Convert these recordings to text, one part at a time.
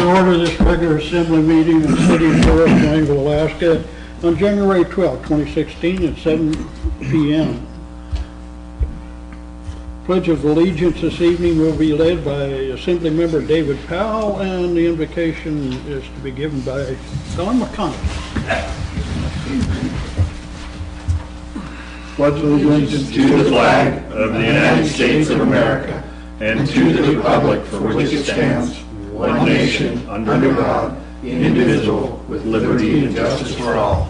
to order this regular assembly meeting in the city of Borough, Wrangell, Alaska on January 12, 2016 at 7 p.m. Pledge of Allegiance this evening will be led by Assembly Member David Powell, and the invocation is to be given by Don McConnell. Pledge allegiance to the flag of the United States of America and to the republic for which it stands, one nation, under God, indivisible, with liberty and justice for all.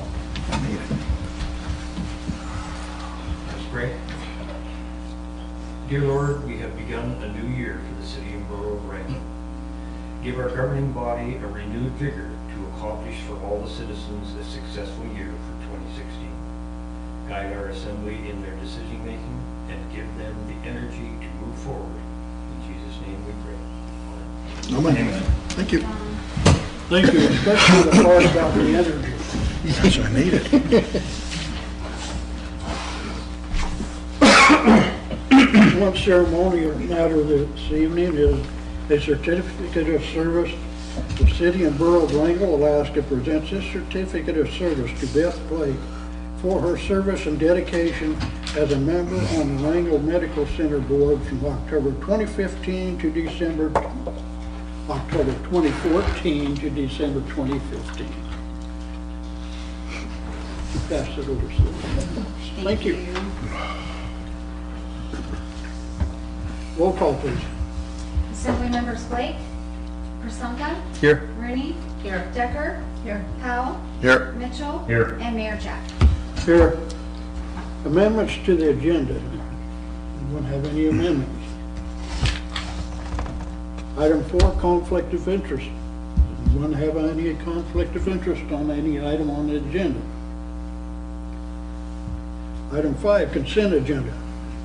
Let's pray. Dear Lord, we have begun a new year for the city and borough of Wrangell. Give our governing body a renewed vigor to accomplish for all the citizens a successful year for 2016. Guide our assembly in their decision-making and give them the energy to move forward. In Jesus' name we pray. Amen. Amen. Thank you. Thank you, especially the part about the energy. Yes, I need it. One ceremonial matter this evening is a certificate of service. The city and borough of Wrangell, Alaska presents this certificate of service to Beth Blake for her service and dedication as a member on the Wrangell Medical Center Board from October 2014 to December 2015. Pass it over, Sue. Thank you. Roll call, please. Assembly members Blake, Persunka, Here. Rooney, here. Decker, here. Powell, Here. Mitchell, Here. and Mayor Jack. Here. Amendments to the agenda. Anyone have any amendments? Item 4, conflict of interest. Anyone have any conflict of interest on any item on the agenda? Item 5, consent agenda.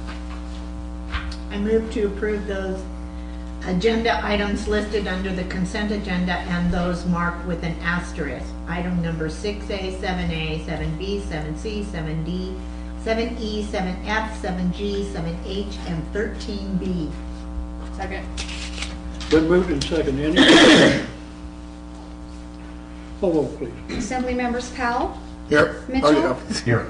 I move to approve those agenda items listed under the consent agenda and those marked with an asterisk. Item number 6A, 7A, 7B, 7C, 7D, 7E, 7F, 7G, 7H, and 13B. Second. Been moved and seconded. Any discussion? Roll call, please. Assembly members Powell, Here. Mitchell, Here.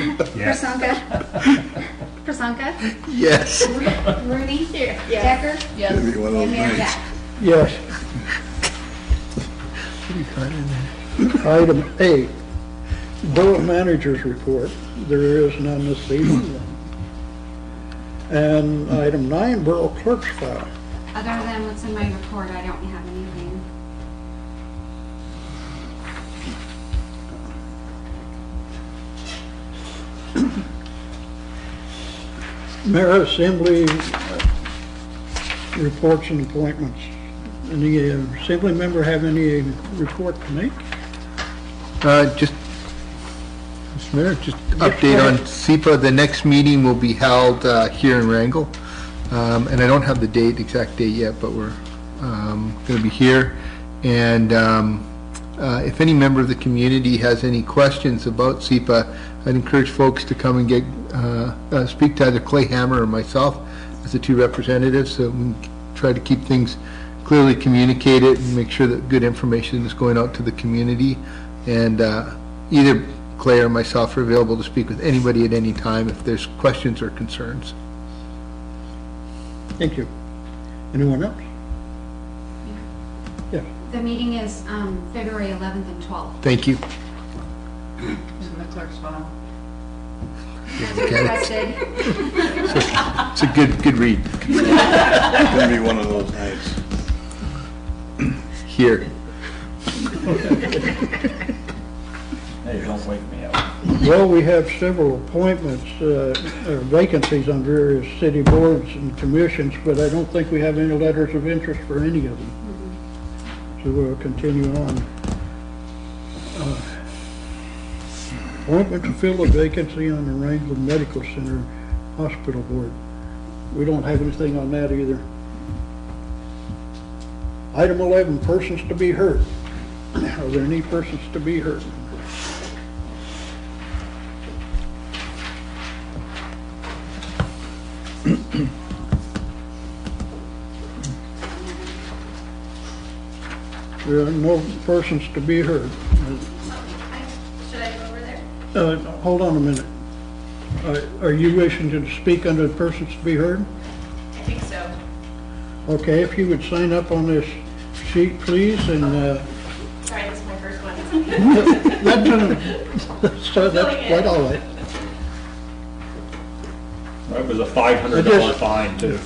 Persunka, Yes. Rooney, Decker, Gonna be one of and those Mayor nights. Jack. Yes. Item 8, Borough Manager's Report. There is none this evening. And item 9, Borough Clerk's File. Other than what's in my report, I don't have anything. Mayor, Assembly reports and appointments. Any Assembly member have any report to make? Just, Mr. Mayor, just update on SEPA. The next meeting will be held here in Wrangell. And I don't have the exact date yet, but we're going to be here. And if any member of the community has any questions about SEPA, I'd encourage folks to come and speak to either Clay Hammer or myself as the two representatives, so we can try to keep things clearly communicated and make sure that good information is going out to the community. And either Clay or myself are available to speak with anybody at any time if there's questions or concerns. Thank you. Anyone else? Yes. The meeting is February 11th and 12th. Thank you. In the clerk's file. As requested. It's a good read. It's gonna be one of those nights. Here. Hey, don't wake me up. Well, we have several appointments, vacancies on various city boards and commissions, but I don't think we have any letters of interest for any of them. So we'll continue on. Appointment to fill a vacancy on the Wrangell Medical Center Hospital Board. We don't have anything on that either. Item 11, persons to be heard. Are there any persons to be heard? There are no persons to be heard. Should I go over there? Hold on a minute. Are you wishing to speak under the persons to be heard? I think so. Okay, if you would sign up on this sheet, please, and Sorry, this is my first one. that's quite all right. That was a $500 fine, too.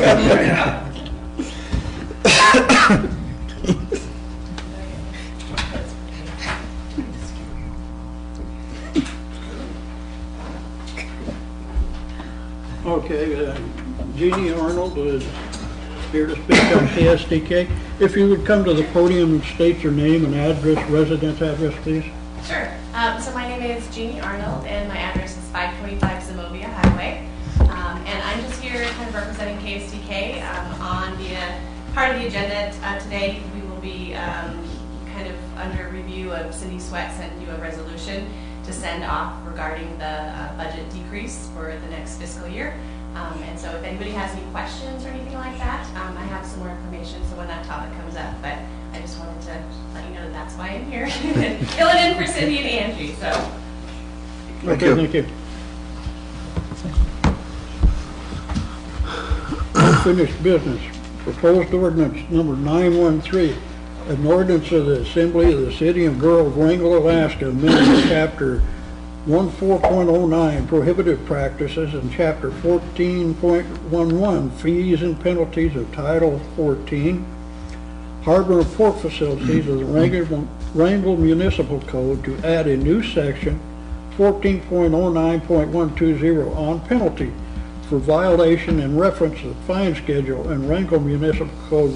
Okay, Jeannie Arnold is here to speak on KSDK. If you would come to the podium and state your name and address, residence address, please. Sure. So my name is Jeannie Arnold, and my address is 525 Zemovia Highway. And I'm just here kind of representing KSDK on the part of the agenda today. We will be kind of under review of Cindy Sweat sent you a resolution to send off regarding the budget decrease for the next fiscal year. And so if anybody has any questions or anything like that, I have some more information so when that topic comes up. But I just wanted to let you know that that's why I'm here. Filling in for Cindy and Angie. So. Okay, thank you. Unfinished business. Proposed ordinance number 913. An ordinance of the Assembly of the City and Borough of Wrangell, Alaska, amending Chapter 14.09 Prohibited Practices and Chapter 14.11 Fees and Penalties of Title 14 Harbor and Port Facilities of the Wrangell Municipal Code to add a new section 14.09.120 on penalty for violation in reference to the fine schedule and Wrangell Municipal Code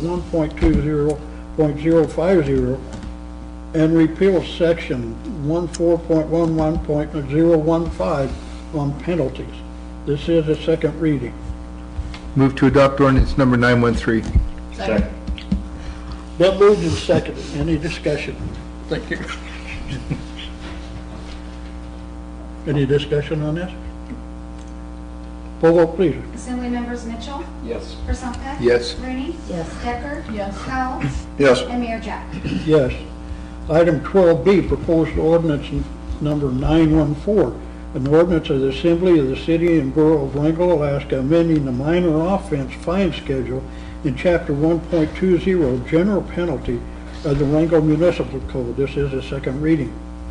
1.20.050 and repeal section 14.11.015 on penalties. This is a second reading. Move to adopt ordinance number 913. Second. Been moved and seconded. Any discussion? Thank you. Any discussion on this? Poll vote, please. Assembly members Mitchell, Yes. Forsunka. Yes. Rooney. Yes. Decker. Yes. Powell. Yes. And Mayor Jack. Yes. Item 12B, proposed ordinance number 914, an ordinance of the Assembly of the City and Borough of Wrangell, Alaska, amending the minor offense fine schedule in Chapter 1.20 General Penalty of the Wrangell Municipal Code. This is a second reading.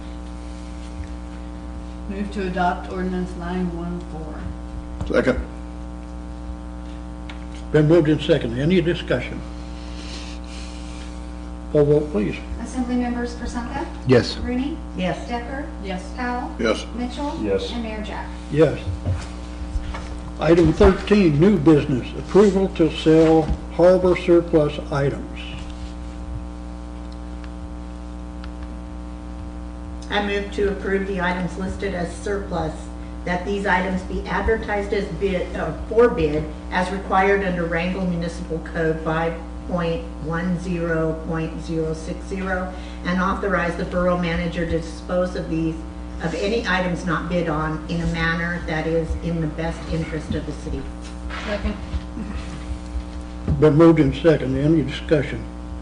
Move to adopt ordinance 914. Second. Been moved and seconded. Any discussion? Poll vote, please. Assembly members Forsunka. Yes. Rooney. Yes. Decker. Yes. Powell. Yes. Mitchell. Yes. And Mayor Jack. Yes. Item 13, new business, approval to sell harbor surplus items. I move to approve the items listed as surplus, that these items be advertised as for bid as required under Wrangell Municipal Code 5.10.060 and authorize the borough manager to dispose of any items not bid on in a manner that is in the best interest of the city. Second. Been moved and seconded. Any discussion?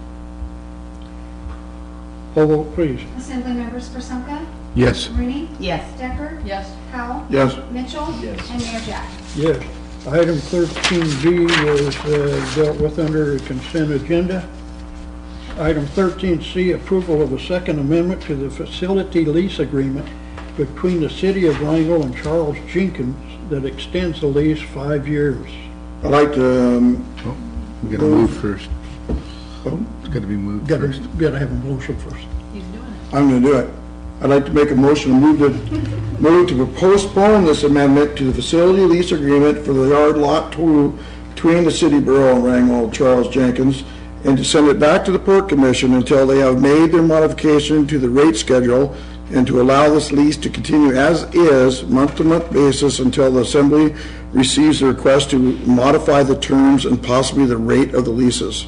Poll vote, please. Assembly members Forsunka. Yes. Rooney. Yes. Decker. Yes. Powell. Yes. Mitchell. Yes. And Mayor Jack. Yes. Item 13B was dealt with under the consent agenda. Item 13C, approval of a second amendment to the facility lease agreement between the City of Wrangell and Charles Jenkins that extends the lease 5 years. I'd like to, We gotta move first. It's gotta be moved first. Gotta have a motion first. He's doing it. I'm going to do it. I'd like to make a motion to move to postpone this amendment to the facility lease agreement for the yard lot 2 between the city borough and Wrangell Charles Jenkins, and to send it back to the Port Commission until they have made their modification to the rate schedule, and to allow this lease to continue as is, month-to-month basis, until the Assembly receives a request to modify the terms and possibly the rate of the leases.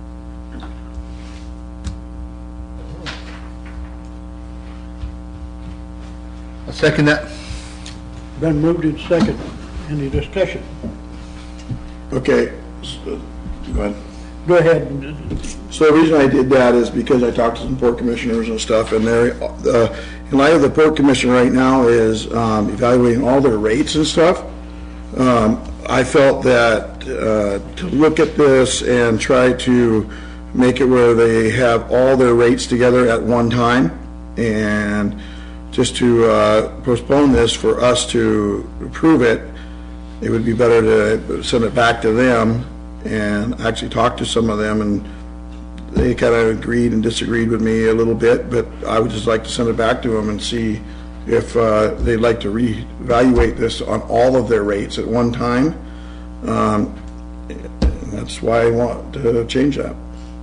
I'll second that. Been moved and seconded. Any discussion? Okay, go ahead. Go ahead. So the reason I did that is because I talked to some port commissioners and stuff, and they're, in light of the port commission right now is evaluating all their rates and stuff. I felt that to look at this and try to make it where they have all their rates together at one time, and just to postpone this for us to approve it, it would be better to send it back to them and actually talk to some of them, and they kind of agreed and disagreed with me a little bit, but I would just like to send it back to them and see if they'd like to reevaluate this on all of their rates at one time. That's why I want to change that.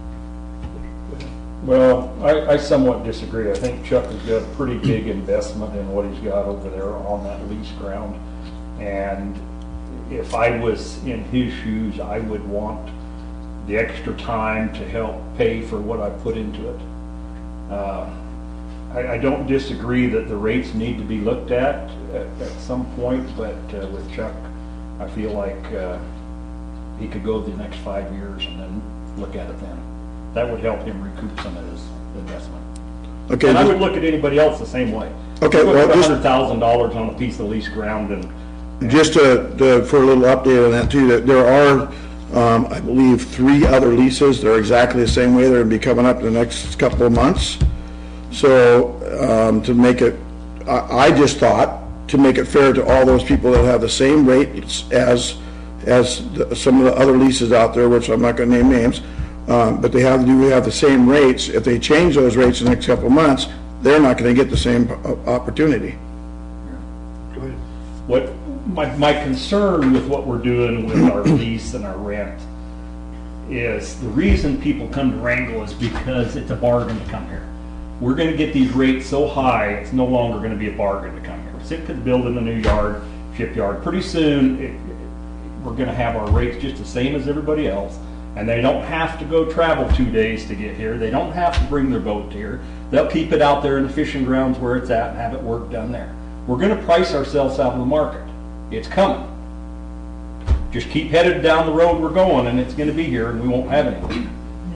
Well, I somewhat disagree. I think Chuck has got a pretty big investment in what he's got over there on that lease ground. And if I was in his shoes, I would want the extra time to help pay for what I put into it. I don't disagree that the rates need to be looked at some point, but with Chuck, I feel like he could go the next 5 years and then look at it then. That would help him recoup some of his investment. Okay. And I would look at anybody else the same way. Okay, well, put just $100,000 on a piece of leased ground and just for a little update on that too, that there are, I believe, 3 other leases that are exactly the same way. They're going to be coming up in the next couple of months. So to make it, I just thought to make it fair to all those people that have the same rates as some of the other leases out there, which I'm not going to name names, but they have the same rates. If they change those rates in the next couple of months, they're not going to get the same opportunity. Go ahead. what my concern with what we're doing with our lease and our rent is the reason people come to Wrangell is because it's a bargain to come here. We're going to get these rates so high, it's no longer going to be a bargain to come here. Sitka's building a new shipyard. Pretty soon, we're going to have our rates just the same as everybody else, and they don't have to go travel 2 days to get here. They don't have to bring their boat here. They'll keep it out there in the fishing grounds where it's at and have it work done there. We're going to price ourselves out of the market. It's coming. Just keep headed down the road we're going, and it's going to be here, and we won't have anything.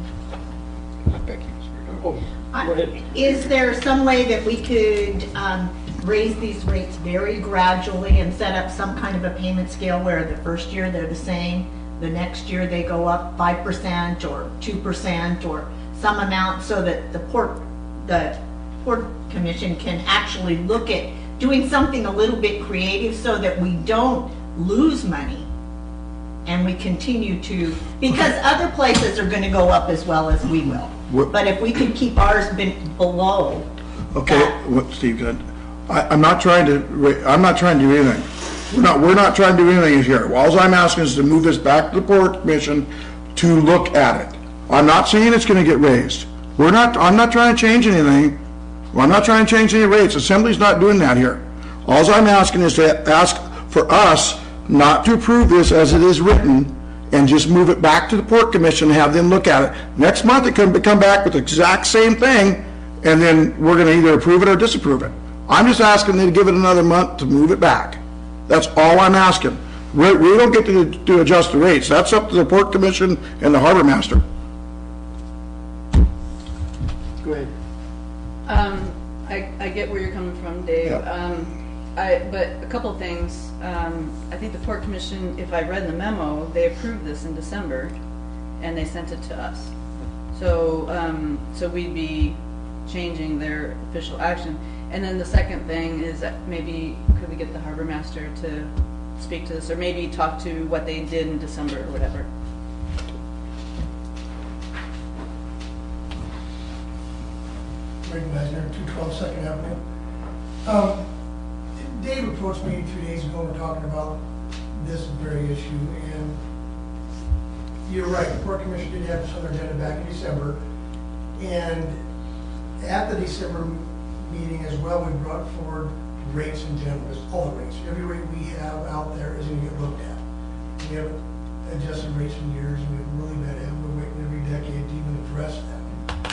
Is there some way that we could raise these rates very gradually and set up some kind of a payment scale where the first year they're the same, the next year they go up 5% or 2% or some amount, so that the Port Commission can actually look at doing something a little bit creative so that we don't lose money and we continue to, because other places are going to go up as well as we will. But if we could keep ours below. Okay, Steve, good. I'm not trying to do anything. We're not trying to do anything here. All I'm asking is to move this back to the Port Commission to look at it. I'm not saying it's going to get raised. I'm not trying to change anything. I'm not trying to change any rates. Assembly's not doing that here. All I'm asking is to ask for us not to approve this as it is written, and just move it back to the Port Commission and have them look at it. Next month it can come back with the exact same thing, and then we're going to either approve it or disapprove it. I'm just asking them to give it another month to move it back. That's all I'm asking. We don't get to adjust the rates. That's up to the Port Commission and the Harbor Master. Go ahead. I get where you're coming from, Dave. Yeah. But a couple things. I think the Port Commission, if I read the memo, they approved this in December, and they sent it to us. So, so we'd be changing their official action. And then the second thing is that maybe could we get the Harbor Master to speak to this, or maybe talk to what they did in December or whatever. Rick Meisner, 212 Second Avenue. Dave approached me 2 days ago, we're talking about this very issue, and you're right, the Port Commission did have this on their agenda back in December, and at the December meeting as well, we brought forward rates in general, just all the rates. Every rate we have out there is going to get looked at. We haven't adjusted rates in years, and we've really been able to wait every decade to even address that.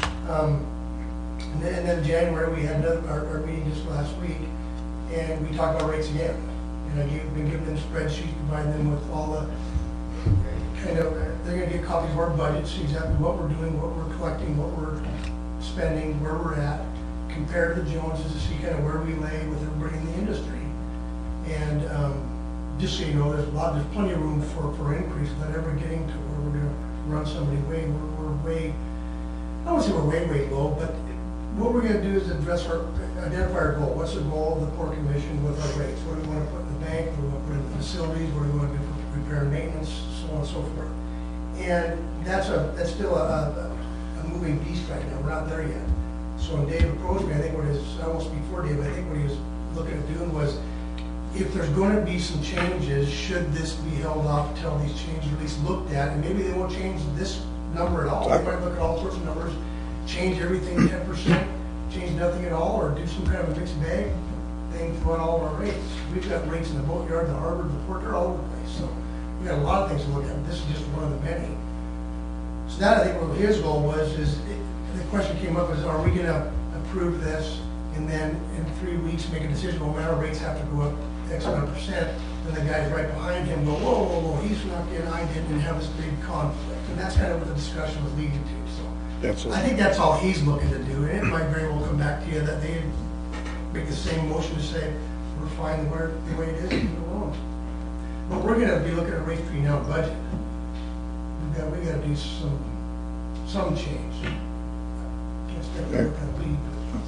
And then in January, we had our meeting just last week, and we talked about rates again. And I've been giving them spreadsheets, providing them with all the kind of, they're gonna get copies of our budget, see exactly what we're doing, what we're collecting, what we're spending, where we're at, compare to the Joneses to see kind of where we lay with everybody in the industry. And, just so you know, there's plenty of room for increase, not ever getting to where we're gonna run somebody way, we're way, I don't say we're way low, but what we're gonna do is identify our goal. What's the goal of the Port Commission with our rates? What do we wanna put in the bank? What do we wanna put in the facilities? What do we wanna do for repair and maintenance, so on and so forth. And that's still a moving beast right now. We're not there yet. So when Dave approached me, I think almost before Dave, I think what he was looking at doing was, if there's going to be some changes, should this be held off until these changes are at least looked at? And maybe they won't change this number at all. They might look at all sorts of numbers, change everything 10%, change nothing at all, or do some kind of a mixed bag thing throughout all of our rates. We've got rates in the boatyard, the harbor, the port, they're all over the place. So we've got a lot of things to look at, but this is just one of the many. So that, I think, what his goal was, the question came up is, are we going to approve this and then in 3 weeks make a decision, well, our rates have to go up X amount of percent, then the guys right behind him go, whoa, he's not in, I didn't, and have this big conflict. And that's kind of what the discussion was leading to. So I think that's all he's looking to do. And it might very well come back to you that they make the same motion to say, we're fine the way it is, leave it alone. But we're going to be looking at a rates between now and budget. We got to do some change. Can't start to look at lead.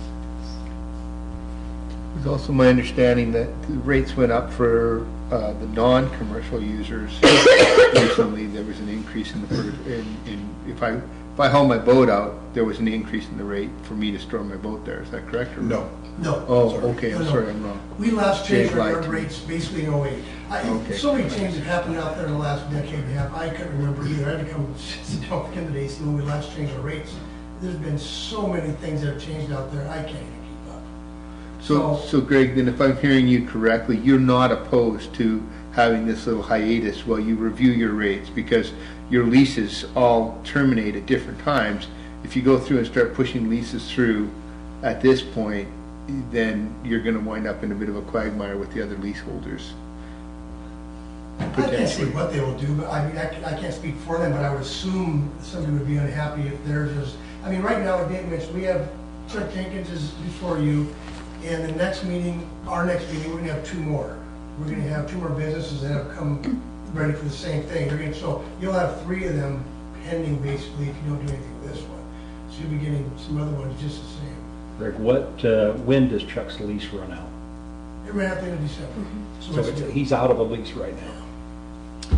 It's also my understanding that the rates went up for the non-commercial users. Recently, there was an increase in if I haul my boat out, there was an increase in the rate for me to store my boat there. Is that correct? Or No. No. Oh, okay. I'm sorry, I'm wrong. We last changed Jake lied our to me. rates basically in 08. Okay. So many changes have happened out there in the last decade and a half. I couldn't remember either. I had to come sit down with Ken today, see when we last changed our rates. There's been so many things that have changed out there, I can't even keep up. So Greg, then if I'm hearing you correctly, you're not opposed to having this little hiatus while you review your rates, because your leases all terminate at different times. If you go through and start pushing leases through at this point, then you're going to wind up in a bit of a quagmire with the other leaseholders. I can't say what they will do, but I mean, I can't speak for them, but I would assume somebody would be unhappy if theirs is, I mean, right now, like Dave mentioned, we have Chuck Jenkins is before you, and the next meeting, our next meeting, we're gonna have 2 more. We're gonna have 2 more businesses that have come ready for the same thing. So you'll have 3 of them pending basically if you don't do anything with this one. So you'll be getting some other ones just the same. Greg, when does Chuck's lease run out? It ran out the end of December. So he's out of a lease right now.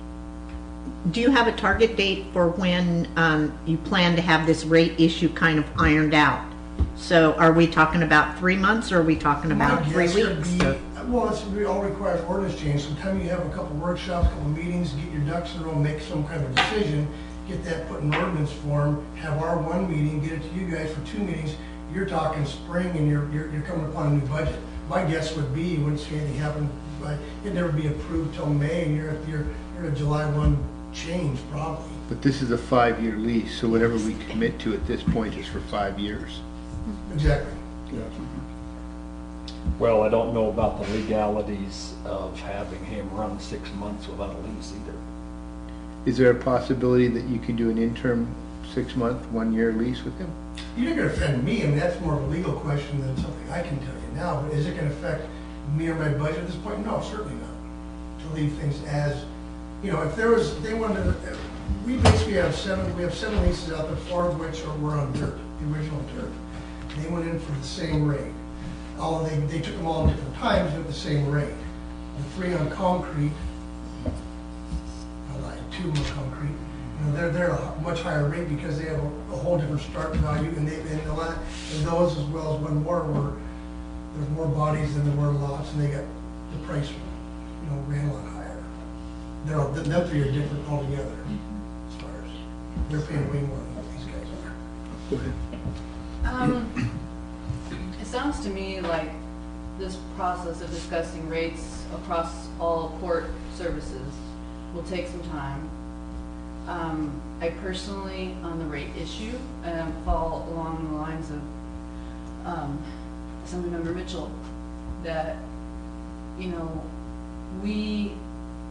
Do you have a target date for when you plan to have this rate issue kind of ironed out? So are we talking about 3 months, or are we talking about 3 weeks? Well, it all requires ordinance change. Sometime you have a couple workshops, a couple meetings, get your ducks in a row, make some kind of decision, get that put in ordinance form, have our 1 meeting, get it to you guys for 2 meetings. You're talking spring, and you're coming upon a new budget. My guess would be you wouldn't see anything happen, but it'd never be approved till May, and you're a July 1 change probably. But this is a 5-year lease, so whatever we commit to at this point is for 5 years. Exactly. Yeah. Well, I don't know about the legalities of having him run 6 months without a lease either. Is there a possibility that you can do an interim 6-month, 1-year lease with him? You're not going to offend me. I mean, that's more of a legal question than something I can tell you now. But is it going to affect me or my budget at this point? No, certainly not. To leave things as, you know, if they wanted to, we basically have 7 leases out there, 4 of which were on dirt, the original dirt. They went in for the same rate. They took them all at different times at the same rate. The 3 on concrete, I lied, 2 on concrete. You know, they're a much higher rate because they have a whole different start value, and those as well as 1 more there's more bodies than there were lots, and they got the price, you know, ran a lot higher. Them 3 are different altogether as far as they're paying way more than what these guys are. Go ahead. It sounds to me like this process of discussing rates across all port services will take some time. I personally, on the rate issue, fall along the lines of Assemblymember Mitchell, that, you know, we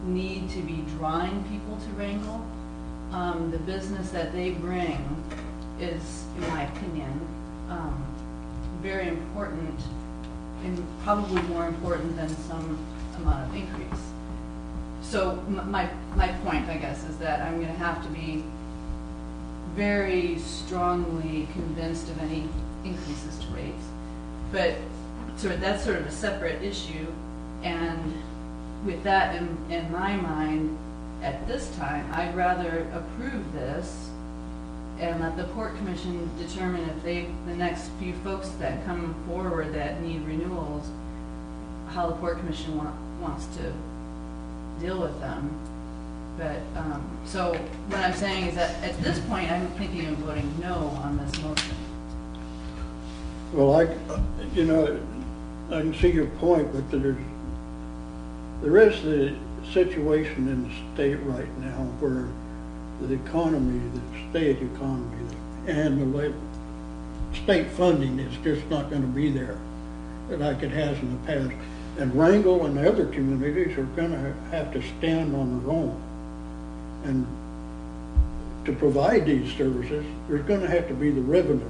need to be drawing people to Wrangell. The business that they bring is, in my opinion, very important and probably more important than some amount of increase. So my point, I guess, is that I'm going to have to be very strongly convinced of any increases to rates. But that's sort of a separate issue. And with that in my mind, at this time, I'd rather approve this and let the Port Commission determine if the next few folks that come forward that need renewals, how the Port Commission wants to deal with them. But, so what I'm saying is that at this point, I'm thinking of voting no on this motion. Well, I can see your point, but there is the situation in the state right now where the economy, the state economy, and the state funding is just not going to be there like it has in the past. And Wrangell and the other communities are going to have to stand on their own. And to provide these services, there's going to have to be the revenue.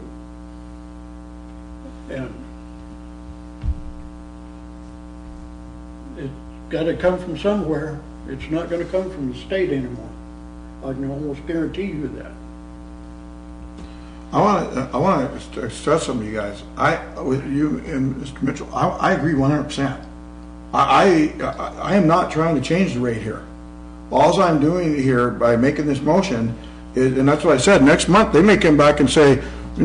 And it's got to come from somewhere. It's not going to come from the state anymore. I can almost guarantee you that. I want to stress something to you guys. With you and Mr. Mitchell, I agree 100%. I am not trying to change the rate here. All I'm doing here by making this motion is, and that's what I said, next month they may come back and say,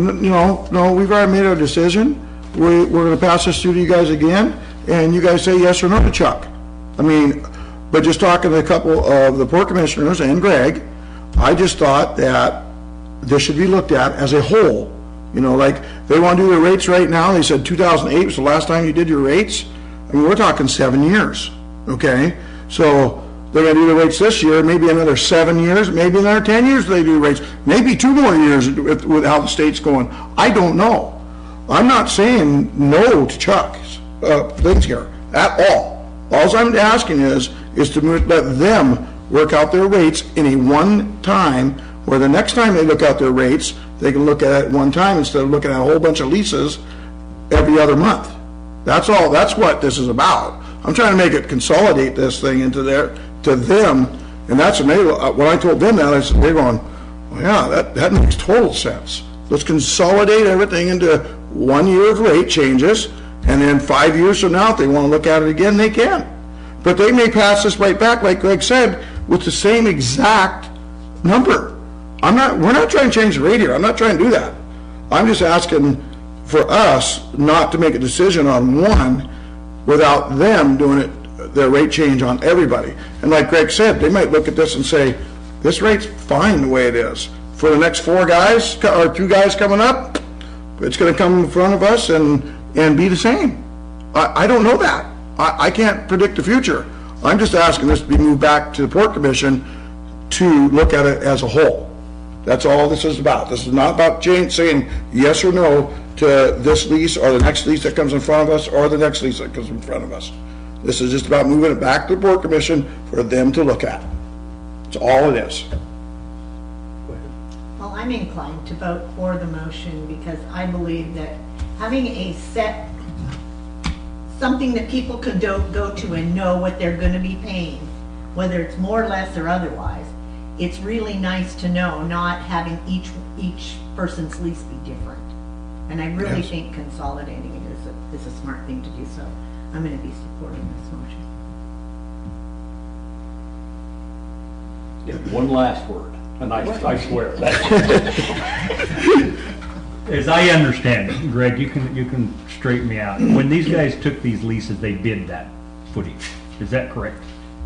no, we've already made our decision. We're going to pass this through to you guys again, and you guys say yes or no to Chuck. I mean, but just talking to a couple of the Port Commissioners and Greg, I just thought that this should be looked at as a whole. Like they want to do their rates right now. They said 2008 was the last time you did your rates. I mean, we're talking 7 years, okay? So they're going to do the rates this year, maybe another 7 years, maybe another 10 years they do rates, maybe 2 more years with how the state's going. I don't know. I'm not saying no to Chuck's things here at all. All I'm asking is to let them work out their rates in a one time, where the next time they look out their rates, they can look at it one time instead of looking at a whole bunch of leases every other month. That's all. That's what this is about. I'm trying to make it consolidate this thing into to them, and that's amazing. When I told them that, I said, they're going, well, yeah, that makes total sense. Let's consolidate everything into 1 year of rate changes, and then 5 years from now, if they want to look at it again, they can. But they may pass this right back, like Greg said, with the same exact number. We're not trying to change the rate here. I'm not trying to do that. I'm just asking for us not to make a decision on one without them doing their rate change on everybody. And like Greg said, they might look at this and say, this rate's fine the way it is. For the next 4 guys, or 2 guys coming up, it's going to come in front of us and be the same. I don't know that. I can't predict the future. I'm just asking this to be moved back to the Port Commission to look at it as a whole. That's all this is about. This is not about saying yes or no to this lease or the next lease that comes in front of us or the next lease that comes in front of us. This is just about moving it back to the Port Commission for them to look at. That's all it is. Well, I'm inclined to vote for the motion because I believe that having a set, something that people can go to and know what they're going to be paying, whether it's more, less, or otherwise, it's really nice to know, not having each person's lease be different. And I really think consolidating it is a smart thing to do, so I'm going to be supporting this motion. One last word, and I swear. As I understand it, Greg, you can straighten me out. When these guys took these leases, they bid that footage. Is that correct?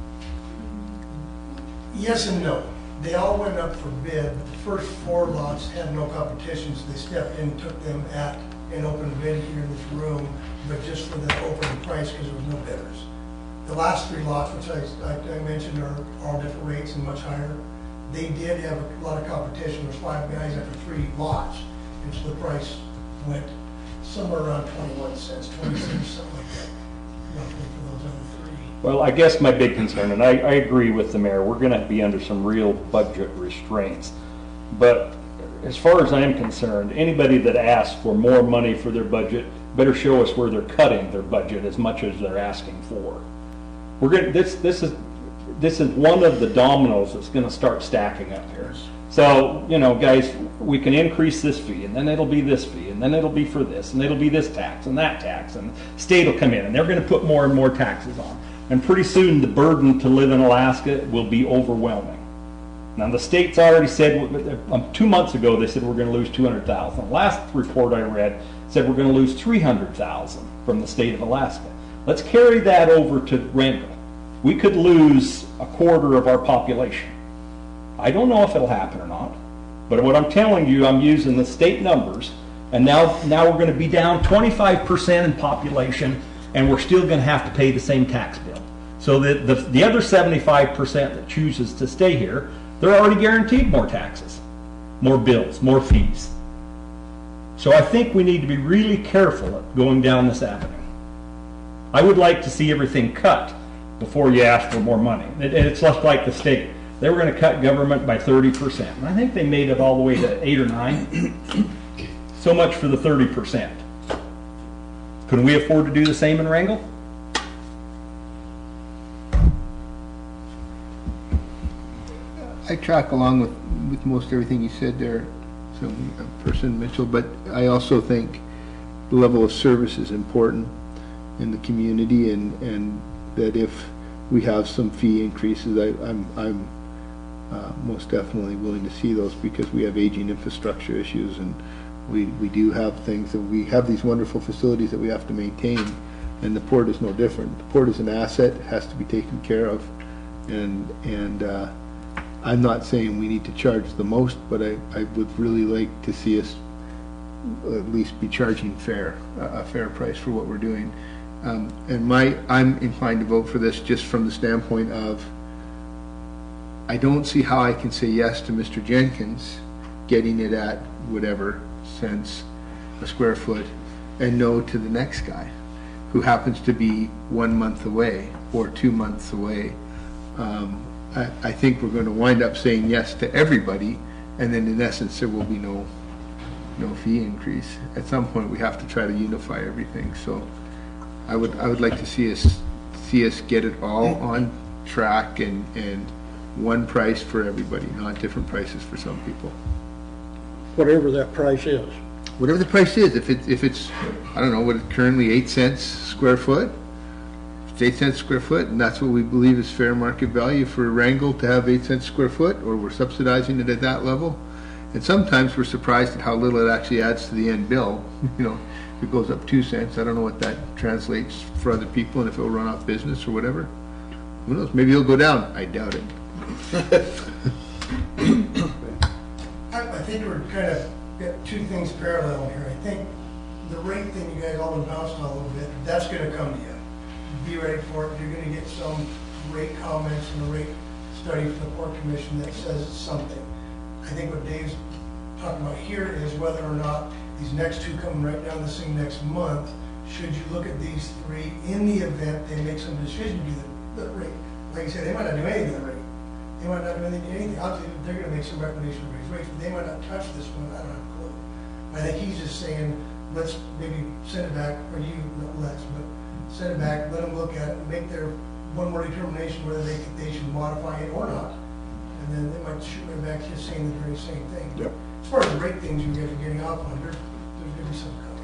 Yes and no. They all went up for bid. The first 4 lots had no competition, so they stepped in and took them at an open bid here in this room, but just for the open price because there was no bidders. The last 3 lots, which I mentioned, are all different rates and much higher. They did have a lot of competition. There's 5 guys after 3 lots, and so the price went somewhere around 21 cents, 20 cents, something like that, roughly for those other 3. Well, I guess my big concern, and I agree with the mayor, we're gonna be under some real budget restraints. But as far as I'm concerned, anybody that asks for more money for their budget better show us where they're cutting their budget as much as they're asking for. We're gonna, this is one of the dominoes that's gonna start stacking up here. So, you know, guys, we can increase this fee, and then it'll be this fee, and then it'll be for this, and it'll be this tax and that tax, and the state will come in, and they're gonna put more and more taxes on. And pretty soon, the burden to live in Alaska will be overwhelming. Now, the state's already said, 2 months ago, they said we're gonna lose 200,000. Last report I read said we're gonna lose 300,000 from the state of Alaska. Let's carry that over to Wrangell. We could lose a quarter of our population. I don't know if it'll happen or not, but what I'm telling you, I'm using the state numbers, and now we're going to be down 25% in population, and we're still going to have to pay the same tax bill. So the other 75% that chooses to stay here, they're already guaranteed more taxes, more bills, more fees. So I think we need to be really careful at going down this avenue. I would like to see everything cut before you ask for more money. It's just like the state. They were going to cut government by 30%. And I think they made it all the way to 8 or 9. So much for the 30%. Can we afford to do the same in Wrangell? I track along with most everything you said there, Person Mitchell, but I also think the level of service is important in the community, and that if we have some fee increases, I'm most definitely willing to see those, because we have aging infrastructure issues, and we do have things that we have, these wonderful facilities that we have to maintain, and the port is no different. The port is an asset, it has to be taken care of, and I'm not saying we need to charge the most, but I would really like to see us at least be charging a fair price for what we're doing. And I'm inclined to vote for this just from the standpoint of, I don't see how I can say yes to Mr. Jenkins getting it at whatever cents a square foot and no to the next guy who happens to be 1 month away or 2 months away. I think we're going to wind up saying yes to everybody, and then in essence there will be no fee increase. At some point we have to try to unify everything. So I would like to see us get it all on track and one price for everybody, not different prices for some people. Whatever that price is. Whatever the price is, if it's I don't know what it's currently 8 cents square foot. It's 8 cents square foot, and that's what we believe is fair market value for Wrangell to have 8 cents square foot, or we're subsidizing it at that level. And sometimes we're surprised at how little it actually adds to the end bill. You know, if it goes up 2 cents, I don't know what that translates for other people, and if it'll run off business or whatever. Who knows? Maybe it'll go down. I doubt it. I think we're kind of got two things parallel here. I think the rate thing you guys all been bouncing a little bit, that's going to come to you. Be ready for it. You're going to get some rate comments and a rate study from the Port Commission that says something. I think what Dave's talking about here is whether or not these next two come right down the same next month. Should you look at these three in the event they make some decision to do the rate? Like you said, they might not do anything to the rate. They might not do anything. Obviously, they're going to make some recommendation to raise rates, but they might not touch this one. I don't have a clue. I think he's just saying, let's maybe send it back, or you, not let's, but send it back, let them look at it, make their one more determination whether they think they should modify it or not. And then they might shoot right back just saying the very same thing. Yep. As far as the rate things you guys are getting off on, there's going to be some coming.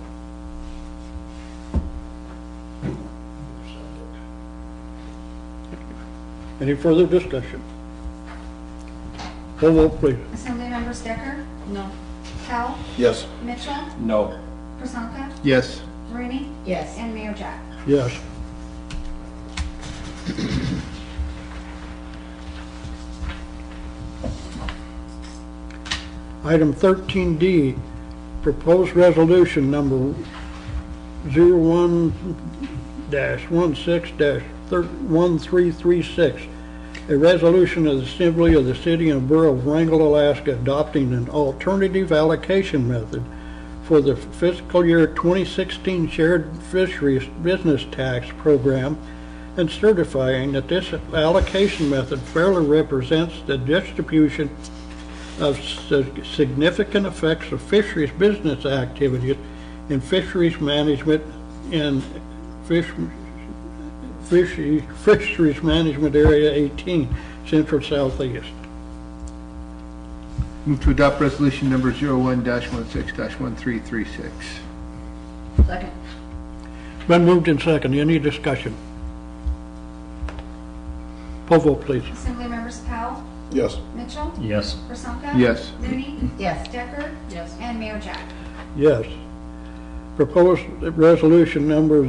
Any further discussion? Full vote, please. Assemblymember Stecker, No. Powell, Yes. Mitchell, No. Prasanta, Yes. Rainey, Yes. and Mayor Jack. Yes. Item 13D, proposed resolution number 01-16-1336, a resolution of the Assembly of the City and Borough of Wrangell, Alaska, adopting an alternative allocation method for the fiscal year 2016 Shared Fisheries Business Tax Program and certifying that this allocation method fairly represents the distribution of significant effects of fisheries business activities in fisheries management and Fisheries Management Area 18, Central Southeast. Move to adopt resolution number 01-16-1336. Second. Been moved in second. Any discussion? Poll vote, please. Assemblymembers Powell, Yes. Mitchell, Yes. Ursanka. Yes. Rooney. Yes. Stecker. Yes. And Mayor Jack. Yes. Proposed resolution number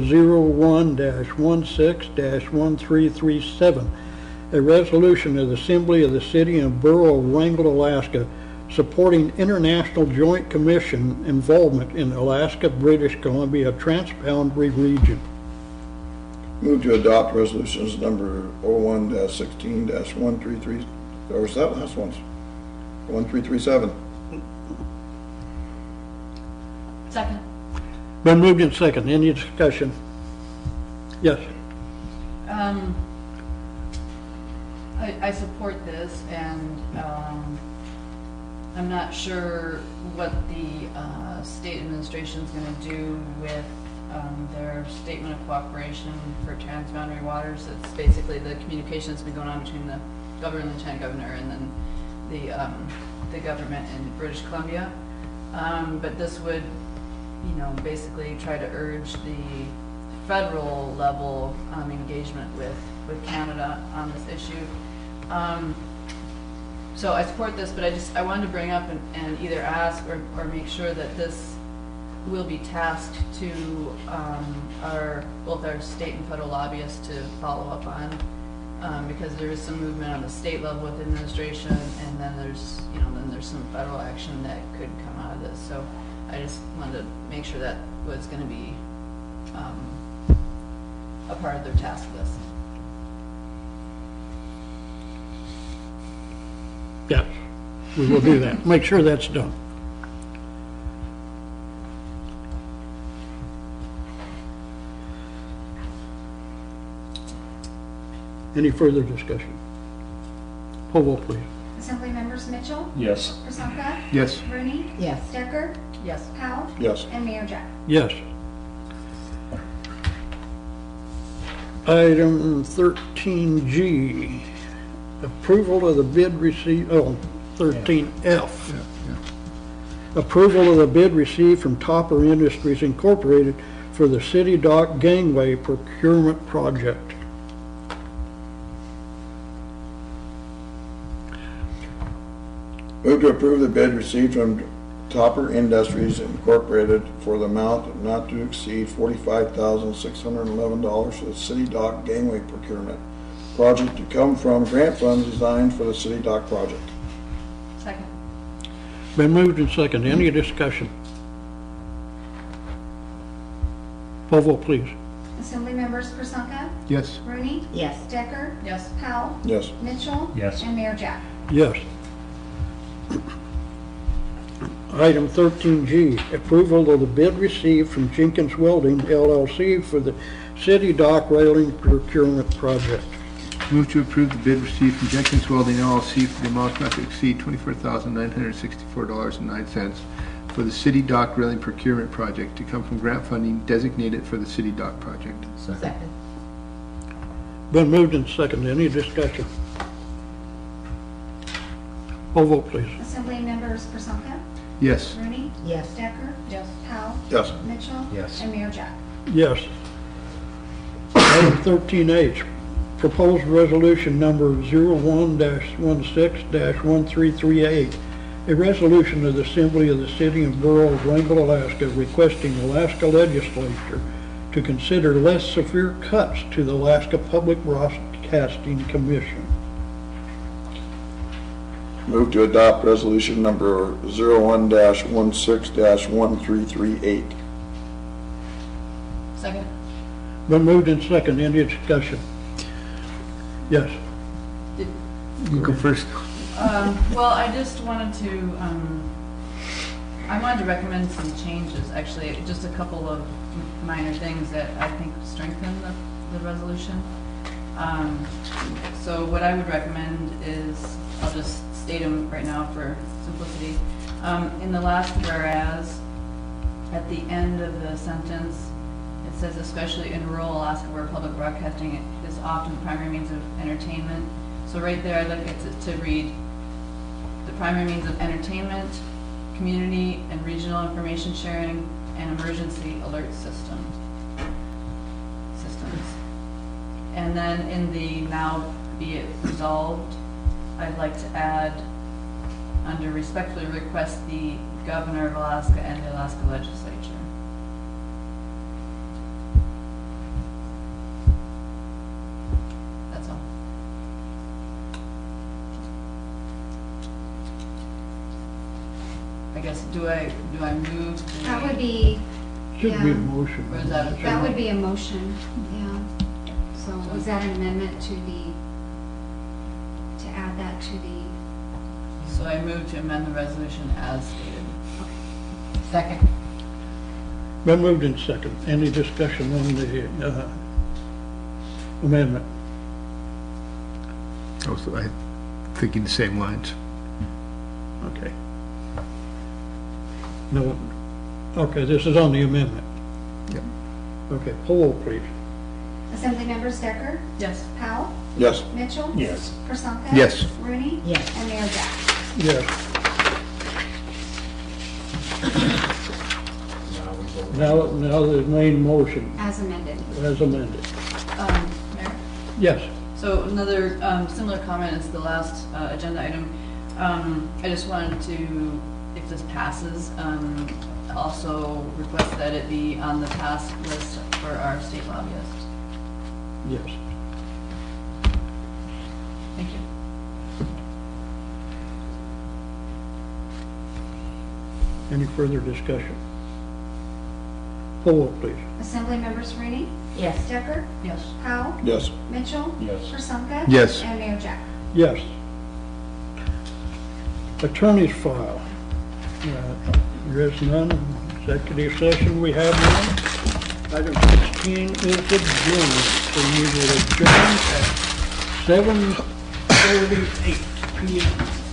01-16-1337, a resolution of the Assembly of the City and Borough of Wrangell, Alaska, supporting international joint commission involvement in Alaska, British Columbia transboundary region. Move to adopt resolutions number 01-16-133, or was that last one? 1337. Second. Been moved in second. Any discussion? Yes. I support this, and I'm not sure what the state administration is going to do with their statement of cooperation for transboundary waters. It's basically the communication that's been going on between the governor and lieutenant governor, and then the government in British Columbia. But this would, basically try to urge the federal level engagement with Canada on this issue. So I support this, but I wanted to bring up and either ask or make sure that this will be tasked to both our state and federal lobbyists to follow up on, because there is some movement on the state level with administration, and then there's some federal action that could come out of this. So I just wanted to make sure that was going to be a part of their task list. Yes. We will do that. Make sure that's done. Any further discussion? Poll vote, please. Assemblymembers Mitchell, Yes. Ursanka. Yes. Rooney. Yes. Stecker. Yes. Powell. Yes. And Mayor Jack. Yes. Item 13G, approval of the bid received, 13F. Approval of the bid received from Topper Industries Incorporated for the City Dock Gangway Procurement Project. Move to approve the bid received from Topper Industries Incorporated for the amount not to exceed $45,611 for the City Dock Gangway Procurement Project to come from grant funds designed for the City Dock project. Second. Been moved and seconded. Any discussion? Poll vote, please. Assemblymembers Ursanka. Yes. Rooney. Yes. Stecker. Yes. Powell. Yes. Mitchell. Yes. And Mayor Jack. Yes. Item 13G, approval of the bid received from Jenkins Welding LLC for the City Dock Railing Procurement Project. Move to approve the bid received from Jenkins Welding LLC for the amount not to exceed $24,964.09 for the City Dock Railing Procurement Project to come from grant funding designated for the City Dock project. Second. Been moved and seconded. Any discussion? Poll vote, please. Assemblymembers Ursanka. Yes. Rooney. Yes. Stecker. Yes. Powell. Yes. Mitchell. Yes. And Mayor Jack. Yes. Item 13H, proposed resolution number 01-16-1338, a resolution of the Assembly of the City and Borough of Wrangell, Alaska, requesting Alaska legislature to consider less severe cuts to the Alaska Public Broadcasting Commission. Move to adopt resolution number 01-16-1338. Second. Been moved and seconded. Any discussion? Yes. You go first. Well, I just wanted to, I wanted to recommend some changes, actually, just a couple of minor things that I think strengthen the resolution. So what I would recommend is, I'll just state them right now for simplicity. In the last whereas, at the end of the sentence, it says especially in rural Alaska where public broadcasting is often the primary means of entertainment. So right there, I'd like it to read, the primary means of entertainment, community and regional information sharing, and emergency alert systems. And then in the now be it resolved, I'd like to add, under respectfully request the governor of Alaska and the Alaska legislature. That's all. I guess, do I move? That would be, Should be a yeah, motion. Or is that a- that would be a motion, yeah. So was that an amendment to add that to the, So I move to amend the resolution as stated. Second. Been moved in second. Any discussion on the amendment? Also, I'm thinking the same lines. Okay. No, okay, this is on the amendment. Yep. Okay, poll, please. Assemblymember Stecker, Yes. Powell, Yes. Mitchell? Yes. Prasanta? Yes. Rooney? Yes. And Mayor Jack? Yes. Now the main motion As amended. as amended. Mayor? Yes. So another similar comment is the last agenda item. I just wanted to, if this passes, also request that it be on the task list for our state lobbyist. Yes. Thank you. Any further discussion? Poll, please. Assemblymembers Rooney? Yes. Stecker? Yes. Powell? Yes. Mitchell? Yes. Prasanta? Yes. And Mayor Jack? Yes. Attorney's file. There is none. Executive session, we have none. Item 16 is adjourned. So we will adjourn at 7:38 p.m.